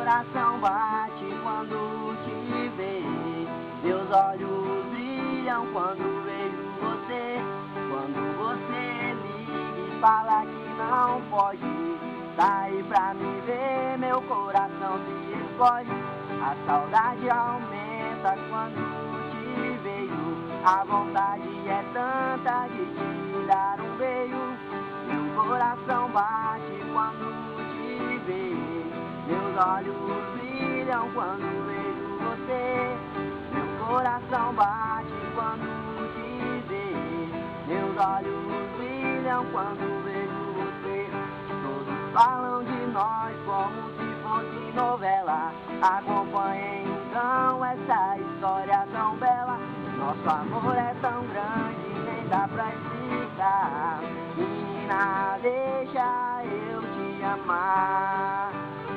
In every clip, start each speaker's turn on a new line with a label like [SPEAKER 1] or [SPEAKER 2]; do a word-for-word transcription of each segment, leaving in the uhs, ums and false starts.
[SPEAKER 1] coração bate quando te vê. Meus olhos brilham quando vejo você. Quando você liga e fala que não pode sair pra me ver, meu coração se explode. A saudade aumenta quando te vejo. A vontade é tanta de te dar um beijo. Meu coração bate quando te vê. Meus olhos brilham quando vejo você. Meu coração bate quando te vê. Meus olhos brilham quando vejo você. Todos falam de nós como se fosse novela. Acompanhem então essa história tão bela. Nosso amor é tão grande, nem dá pra explicar. Menina, deixa eu te amar.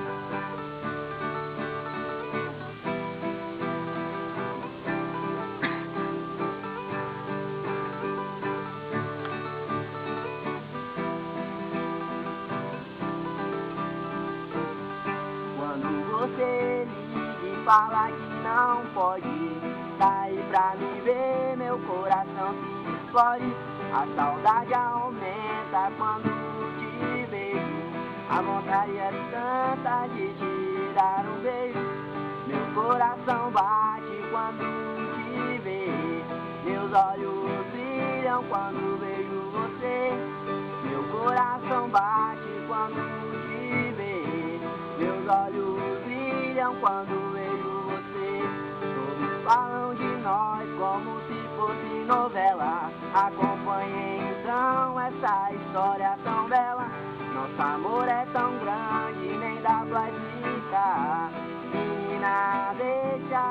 [SPEAKER 1] Quando você liga e fala que não pode sair pra me ver, meu coração se explode. A saudade aumenta quando te vejo. A vontade é tanta de te dar um beijo. Meu coração bate quando te vê. Meus olhos brilham quando vejo você. Meu coração bate quando te vê. Meus olhos brilham quando vejo você. Todos falam de nós como se fosse novela. Acompanhem então essa história tão bela. Nosso amor é tão grande, nem dá pra explicar. Menina, deixa